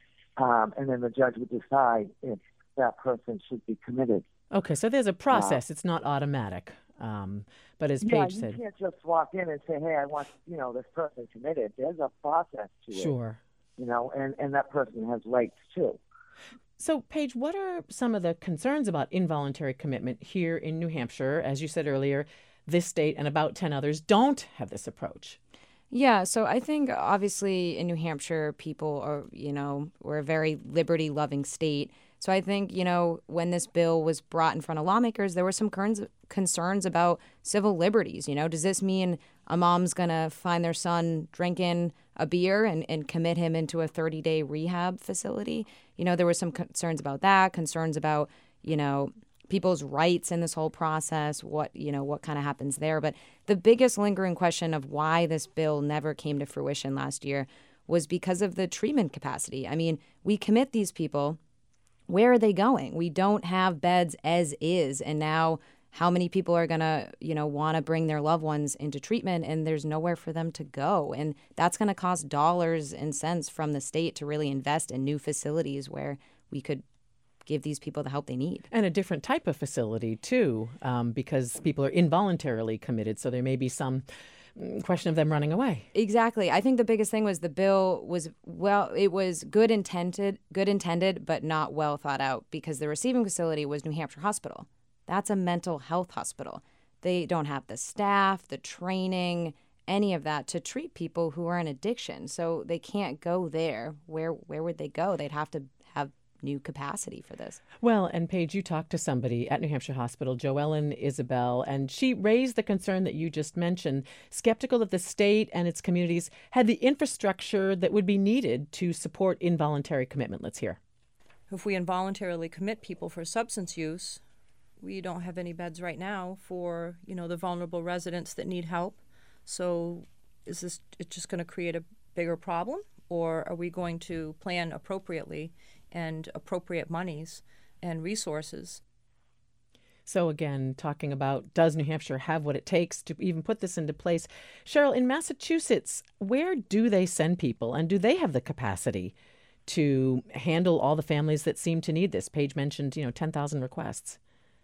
um, and then the judge would decide if that person should be committed. Okay, so there's a process. Uh, it's not automatic. Um, but as yeah, Paige you said, can't just walk in and say, "Hey, I want you know this person committed." There's a process to it. Sure. You know, and and that person has rights too. So, Paige, what are some of the concerns about involuntary commitment here in New Hampshire? As you said earlier, this state and about ten others don't have this approach. Yeah, so I think obviously in New Hampshire, people are, you know, we're a very liberty-loving state. So I think, you know, when this bill was brought in front of lawmakers, there were some concerns about civil liberties. You know, does this mean a mom's going to find their son drinking a beer and, and commit him into a thirty-day rehab facility? You know, there were some concerns about that, concerns about, you know, people's rights in this whole process, what, you know, what kind of happens there. But the biggest lingering question of why this bill never came to fruition last year was because of the treatment capacity. I mean, we commit these people. Where are they going? We don't have beds as is. And now how many people are going to, you know, want to bring their loved ones into treatment, and there's nowhere for them to go. And that's going to cost dollars and cents from the state to really invest in new facilities where we could give these people the help they need. And a different type of facility, too, um, because people are involuntarily committed. So there may be some question of them running away. Exactly. I think the biggest thing was the bill was, well, it was good intended, good intended, but not well thought out, because the receiving facility was New Hampshire Hospital. That's a mental health hospital. They don't have the staff, the training, any of that to treat people who are in addiction. So they can't go there. Where where would they go? They'd have to have new capacity for this. Well, and Paige, you talked to somebody at New Hampshire Hospital, Joellen Isabel, and she raised the concern that you just mentioned, skeptical that the state and its communities had the infrastructure that would be needed to support involuntary commitment. Let's hear. If we involuntarily commit people for substance use, we don't have any beds right now for, you know, the vulnerable residents that need help. So is this it just going to create a bigger problem, or are we going to plan appropriately and appropriate monies and resources? So again, talking about, does New Hampshire have what it takes to even put this into place? Cheryl, in Massachusetts, where do they send people, and do they have the capacity to handle all the families that seem to need this? Paige mentioned, you know, ten thousand requests.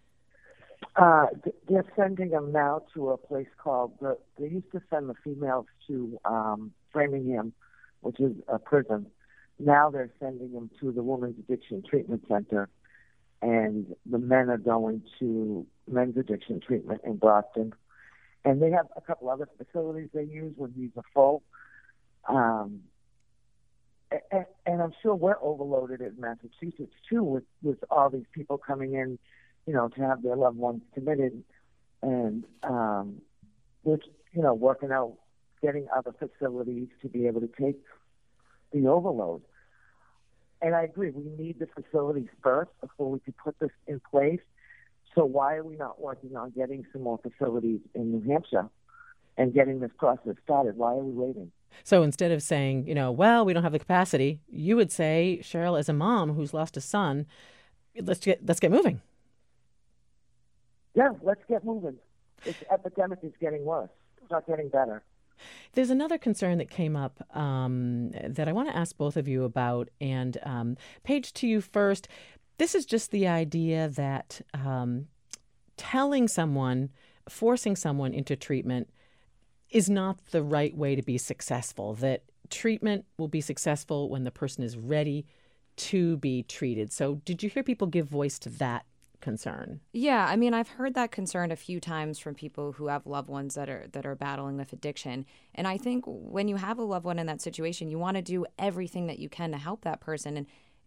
Uh, they're sending them now to a place called, the, they used to send the females to um, Framingham, which is a prison. Now they're sending them to the Women's Addiction Treatment Center, and the men are going to Men's Addiction Treatment in Boston. And they have a couple other facilities they use when these are full. Um, and, and I'm sure we're overloaded in Massachusetts, too, with, with all these people coming in, you know, to have their loved ones committed, and um, which, you know, working out, getting other facilities to be able to take the overload. And I agree, we need the facilities first before we can put this in place. So why are we not working on getting some more facilities in New Hampshire and getting this process started? Why are we waiting? So instead of saying, you know, well, we don't have the capacity, you would say, Cheryl, as a mom who's lost a son, let's get let's get moving. Yeah, let's get moving. This epidemic is getting worse. It's not getting better. There's another concern that came up um, that I want to ask both of you about. And um, Paige, to you first. This is just the idea that um, telling someone, forcing someone into treatment is not the right way to be successful, that treatment will be successful when the person is ready to be treated. So did you hear people give voice to that concern? Yeah, I mean, I've heard that concern a few times from people who have loved ones that are that are battling with addiction. And I think when you have a loved one in that situation, you want to do everything that you can to help that person. And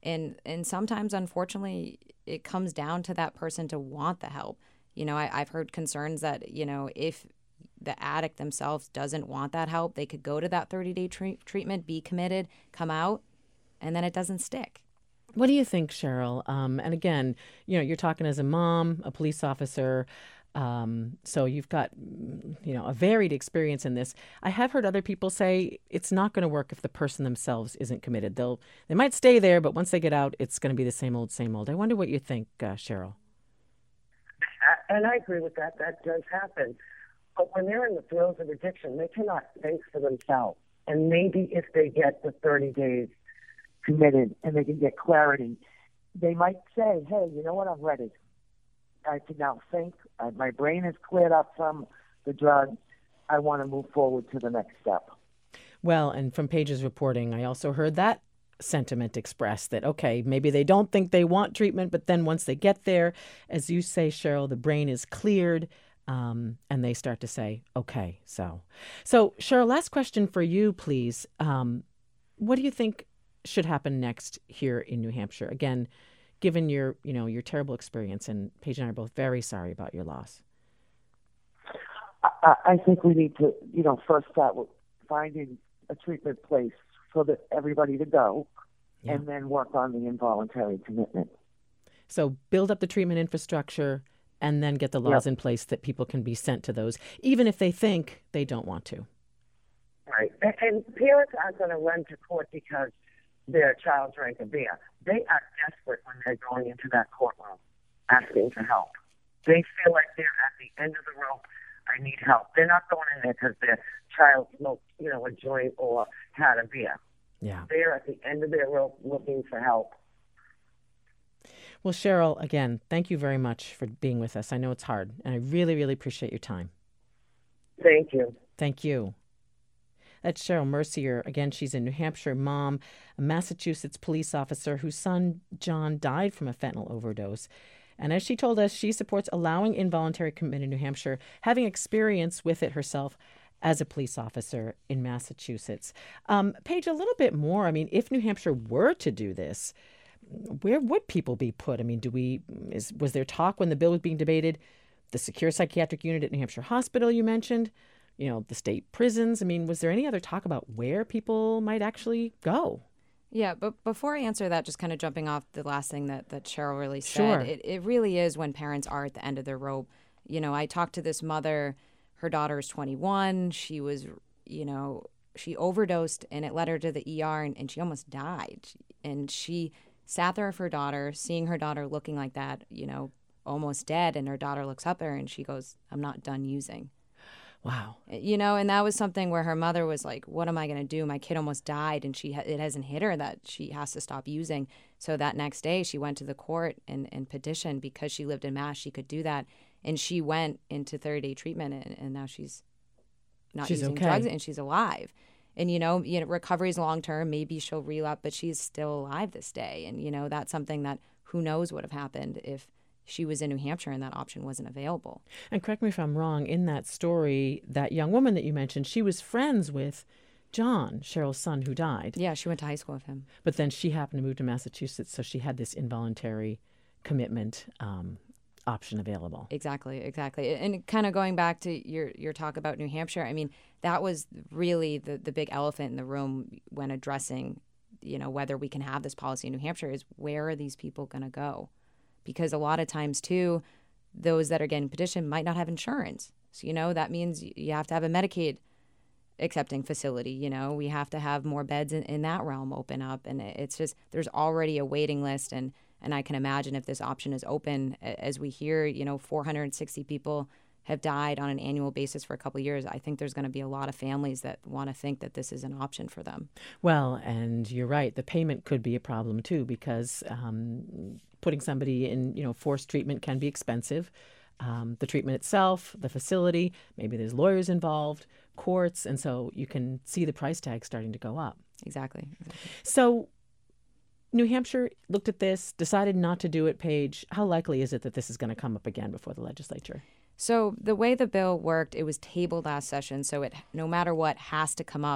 And and sometimes, unfortunately, it comes down to that person to want the help. You know, I, I've heard concerns that, you know, if the addict themselves doesn't want that help, they could go to that thirty-day tre- treatment, be committed, come out, and then it doesn't stick. What do you think, Cheryl? Um, and again, you know, you're talking as a mom, a police officer, um, so you've got, you know, a varied experience in this. I have heard other people say it's not going to work if the person themselves isn't committed. They'll they might stay there, but once they get out, it's going to be the same old, same old. I wonder what you think, uh, Cheryl. And I agree with that. That does happen. But when they're in the throes of addiction, they cannot think for themselves. And maybe if they get the thirty days committed and they can get clarity, they might say, hey, you know what, I'm ready. I can now think. Uh, my brain is cleared up from the drug. I want to move forward to the next step. Well, and from Paige's reporting, I also heard that sentiment expressed that, okay, maybe they don't think they want treatment, but then once they get there, as you say, Cheryl, the brain is cleared. Um, and they start to say, okay, so. So, Cheryl, last question for you, please. Um, what do you think should happen next here in New Hampshire? Again, given your, you know, your terrible experience, and Paige and I are both very sorry about your loss. I, I think we need to, you know, first start with finding a treatment place for the, everybody to go, yeah. and then work on the involuntary commitment. So build up the treatment infrastructure, and then get the laws yep. in place that people can be sent to those, even if they think they don't want to. Right. And, and parents aren't going to run to court because their child drank a beer. They are desperate when they're going into that courtroom asking for help. They feel like they're at the end of the rope. I need help. They're not going in there because their child smoked, you know, a joint or had a beer. Yeah. They're at the end of their rope looking for help. Well, Cheryl, again, thank you very much for being with us. I know it's hard, and I really, really appreciate your time. Thank you. Thank you. That's Cheryl Mercier. Again, she's a New Hampshire mom, a Massachusetts police officer whose son, John, died from a fentanyl overdose. And as she told us, she supports allowing involuntary commitment in New Hampshire, having experience with it herself as a police officer in Massachusetts. Um, Paige, a little bit more. I mean, if New Hampshire were to do this, where would people be put? I mean, do we is was there talk when the bill was being debated? The secure psychiatric unit at New Hampshire Hospital you mentioned, you know, the state prisons. I mean, was there any other talk about where people might actually go? Yeah, but before I answer that, just kind of jumping off the last thing that, that Cheryl really said, sure. it, it really is when parents are at the end of their rope. You know, I talked to this mother, her daughter is twenty-one. She was, you know, she overdosed and it led her to the E R and, and she almost died. And she sat there with her daughter, seeing her daughter looking like that, you know, almost dead. And her daughter looks up at her and she goes, I'm not done using. Wow. You know, and that was something where her mother was like, what am I going to do? My kid almost died, and she ha- it hasn't hit her that she has to stop using. So that next day she went to the court and, and petitioned because she lived in Mass. She could do that. And she went into thirty-day treatment, and, and now she's not she's using okay. drugs, and she's alive. And, you know, you know, recovery is long-term. Maybe she'll relapse, but she's still alive this day. And, you know, that's something that who knows what would have happened if she was in New Hampshire and that option wasn't available. And correct me if I'm wrong, in that story, that young woman that you mentioned, she was friends with John, Cheryl's son, who died. Yeah, she went to high school with him. But then she happened to move to Massachusetts, so she had this involuntary commitment um, option available. Exactly, exactly. And kind of going back to your, your talk about New Hampshire, I mean, that was really the, the big elephant in the room when addressing, you know, whether we can have this policy in New Hampshire is where are these people going to go? Because a lot of times, too, those that are getting petitioned might not have insurance. So, you know, that means you have to have a Medicaid accepting facility. You know, we have to have more beds in, in that realm open up. And it's just there's already a waiting list. And, and I can imagine if this option is open, as we hear, you know, four hundred sixty people have died on an annual basis for a couple of years. I think there's going to be a lot of families that want to think that this is an option for them. Well, and you're right. The payment could be a problem, too, because um, putting somebody in, you know, forced treatment can be expensive. Um, the treatment itself, the facility, maybe there's lawyers involved, courts, and so you can see the price tag starting to go up. Exactly. exactly. So New Hampshire looked at this, decided not to do it, Paige. How likely is it that this is going to come up again before the legislature? So the way the bill worked, it was tabled last session, so it no matter what has to come up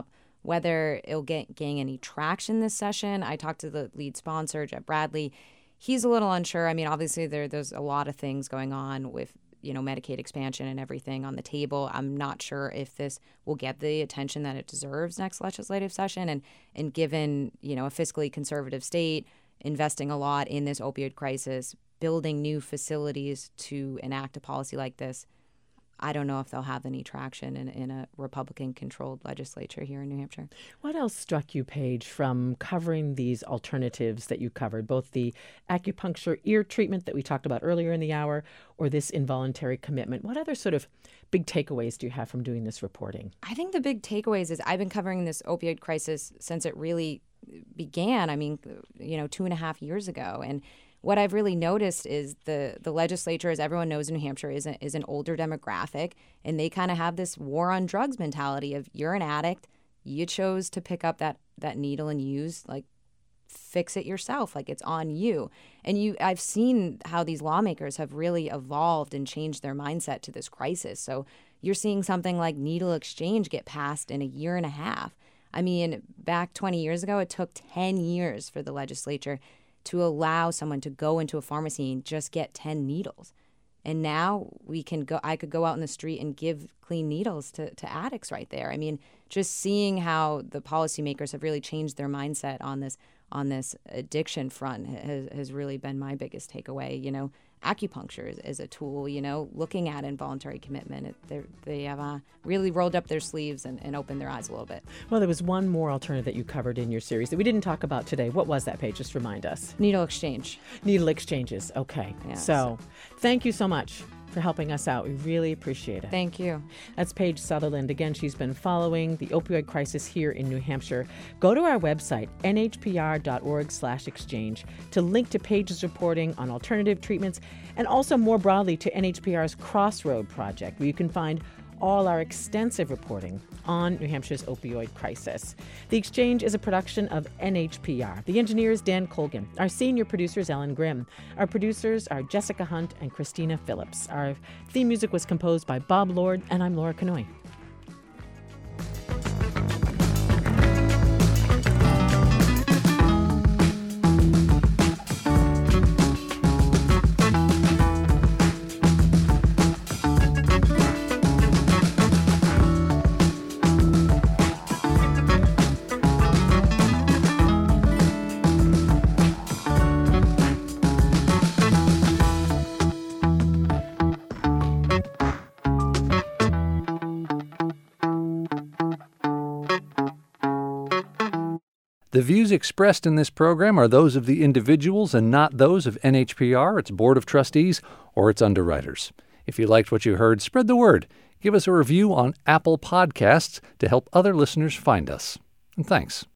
Whether it'll get, gain any traction this session, I talked to the lead sponsor, Jeff Bradley. He's a little unsure. I mean, obviously there there's a lot of things going on with, you know, Medicaid expansion and everything on the table. I'm not sure if this will get the attention that it deserves next legislative session. And, and given, you know, a fiscally conservative state, investing a lot in this opioid crisis, building new facilities to enact a policy like this, I don't know if they'll have any traction in, in a Republican-controlled legislature here in New Hampshire. What else struck you, Paige, from covering these alternatives that you covered, both the acupuncture ear treatment that we talked about earlier in the hour or this involuntary commitment? What other sort of big takeaways do you have from doing this reporting? I think the big takeaways is I've been covering this opioid crisis since it really began, I mean, you know, two and a half years ago. And what I've really noticed is the the legislature, as everyone knows in New Hampshire, is, a, is an older demographic, and they kind of have this war on drugs mentality of you're an addict, you chose to pick up that, that needle and use, like, fix it yourself, like it's on you. And you, I've seen how these lawmakers have really evolved and changed their mindset to this crisis. So you're seeing something like needle exchange get passed in a year and a half. I mean, back twenty years ago, it took ten years for the legislature to allow someone to go into a pharmacy and just get ten needles. And now we can go, I could go out in the street and give clean needles to, to addicts right there. I mean, just seeing how the policymakers have really changed their mindset on this on this addiction front has, has really been my biggest takeaway. You know, acupuncture is, is a tool, you know, looking at involuntary commitment. It, they have uh, really rolled up their sleeves and, and opened their eyes a little bit. Well, there was one more alternative that you covered in your series that we didn't talk about today. What was that, Paige? Just remind us. Needle exchange. Needle exchanges. Okay. Yeah, so, so thank you so much for helping us out. We really appreciate it. Thank you. That's Paige Sutherland. Again, she's been following the opioid crisis here in New Hampshire. Go to our website, n h p r dot org slash exchange, to link to Paige's reporting on alternative treatments and also more broadly to N H P R's Crossroad Project, where you can find all our extensive reporting on New Hampshire's opioid crisis. The Exchange is a production of N H P R. The engineer is Dan Colgan. Our senior producer is Ellen Grimm. Our producers are Jessica Hunt and Christina Phillips. Our theme music was composed by Bob Lord, and I'm Laura Canoy. The views expressed in this program are those of the individuals and not those of N H P R, its Board of Trustees, or its underwriters. If you liked what you heard, spread the word. Give us a review on Apple Podcasts to help other listeners find us. And thanks.